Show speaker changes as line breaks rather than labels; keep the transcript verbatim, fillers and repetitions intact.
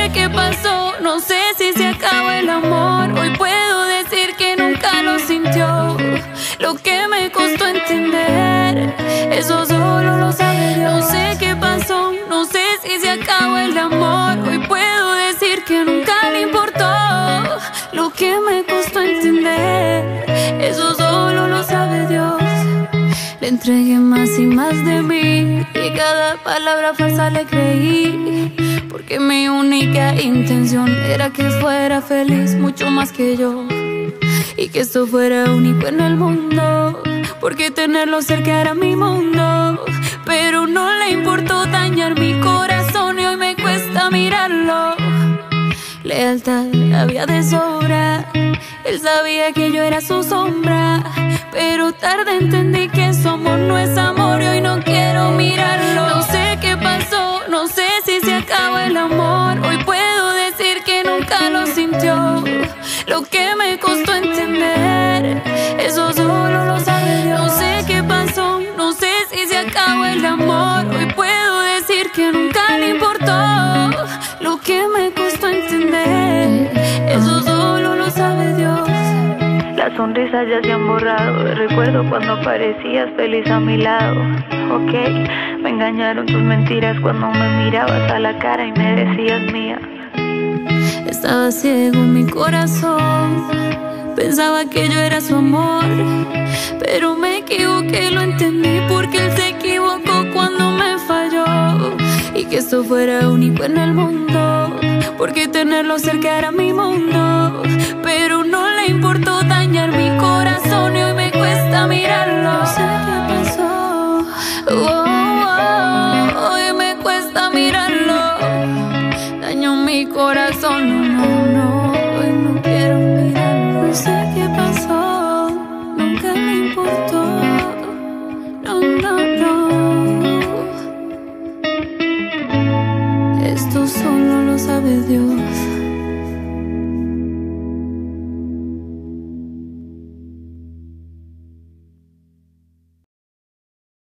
sé qué pasó, no sé si se acabó el amor. Hoy puedo decir que nunca lo sintió. Lo que me costó entender, eso solo lo sabe Dios. No sé qué pasó, no sé si se acabó el amor. Hoy puedo decir que nunca le importó. Lo que me costó entender, eso solo lo sabe Dios. Le entregué más y más de mí, y cada palabra falsa le creí, porque mi única intención era que fuera feliz mucho más que yo, y que esto fuera único en el mundo, porque tenerlo cerca era mi mundo. Pero no le importó dañar mi corazón y hoy me cuesta mirarlo. Lealtad había de sobra, él sabía que yo era su sombra, pero tarde entendí que su amor no es amor y hoy no quiero mirarlo. No sé qué pasó, no sé si se acabó el amor. Hoy puedo decir que nunca lo sintió. Lo que me costó entender, eso solo lo sabe Dios. No sé qué pasó, no sé si se acabó el amor. Hoy puedo decir que nunca le importó. Lo que me costó entender, eso solo lo sabe Dios.
Las sonrisas ya se han borrado. Recuerdo cuando parecías feliz a mi lado. Ok, me engañaron tus mentiras cuando me mirabas a la cara y me decías mía.
Estaba ciego en mi corazón, pensaba que yo era su amor, pero me equivoqué, lo entendí porque él se equivocó cuando me falló, y que esto fuera único en el mundo, porque tenerlo cerca era mi mundo. Pero no le importó